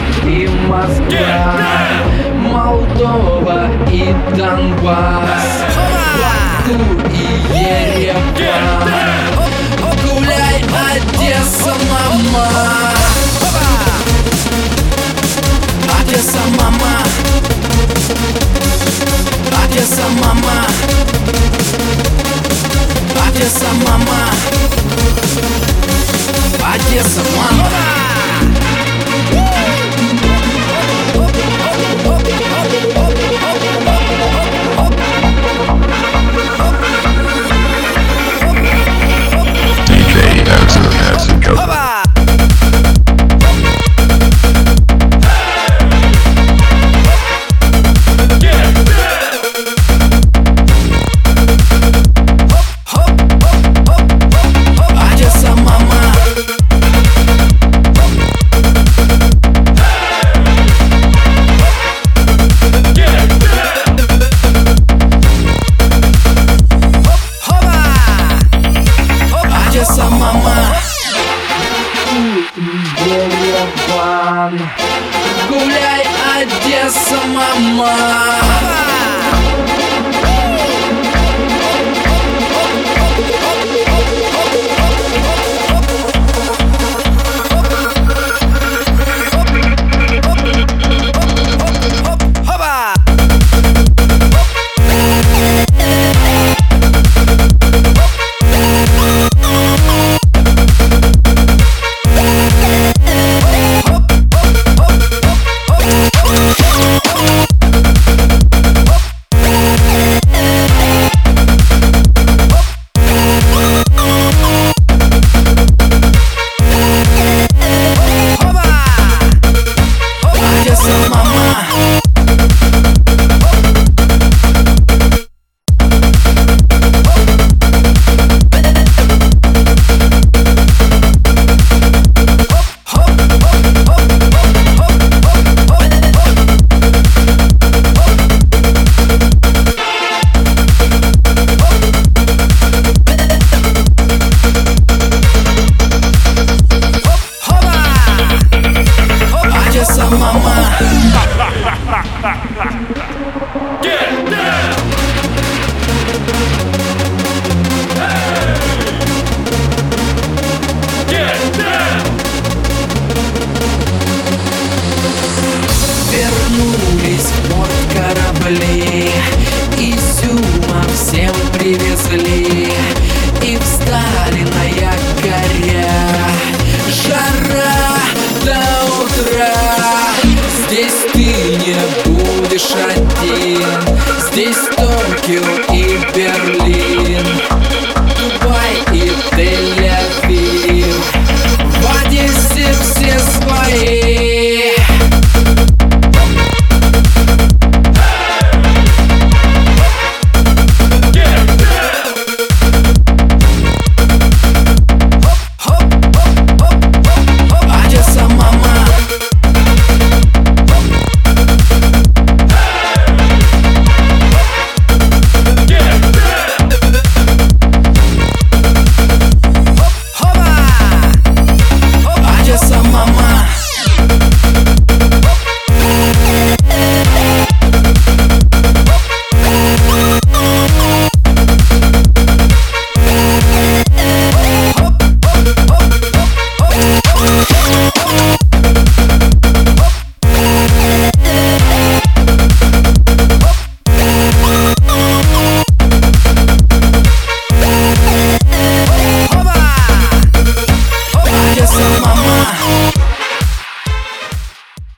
и Москва, Молдова и Донбасс, Баку и Ереван. Гуляй, Одесса, мама, Одесса, мама, Одесса, мама, Одесса, мама, Одесса, мама. Ереван. Гуляй, Одесса, мама. Get down! Hey! Get down! Вернулись в порт корабли, изюма всем привезли, и встали на якоря. Жара до утра. Здесь ты не будешь один, здесь Токио и Берлин, Дубай и Тель-Авив. В Одессе все свои. Одесса, мама.